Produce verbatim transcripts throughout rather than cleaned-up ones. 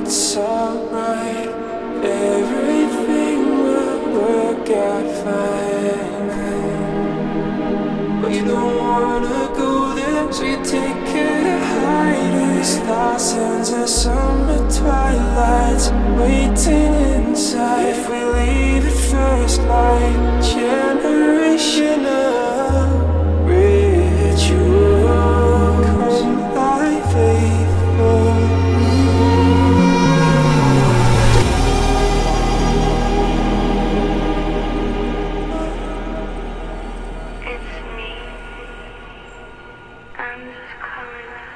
it's alright. Everything will work out fine. But you don't wanna go there, so you take care to hide it. Stars into summer twilights, waiting inside. If we leave at first light, generational ritual come like faithful. It's me. I'm just calling to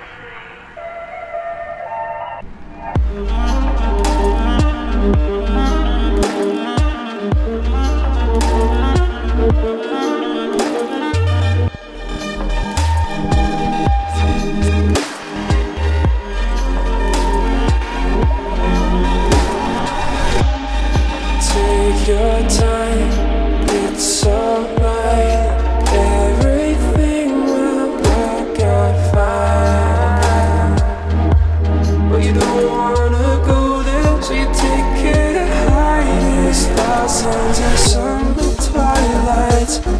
Take your time, it's alright. Everything will work out fine. But you don't wanna go there, so you take care to hide it. Stars into summer twilights,